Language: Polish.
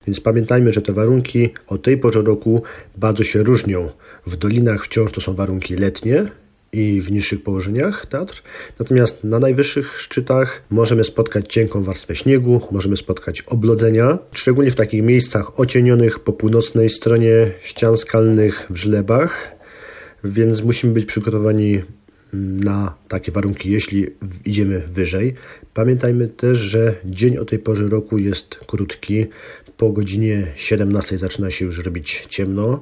Więc pamiętajmy, że te warunki o tej porze roku bardzo się różnią. W dolinach wciąż to są warunki letnie i w niższych położeniach Tatr. Natomiast na najwyższych szczytach możemy spotkać cienką warstwę śniegu, możemy spotkać oblodzenia, szczególnie w takich miejscach ocienionych po północnej stronie ścian skalnych w żlebach, więc musimy być przygotowani na takie warunki, jeśli idziemy wyżej. Pamiętajmy też, że dzień o tej porze roku jest krótki. Po godzinie 17 zaczyna się już robić ciemno.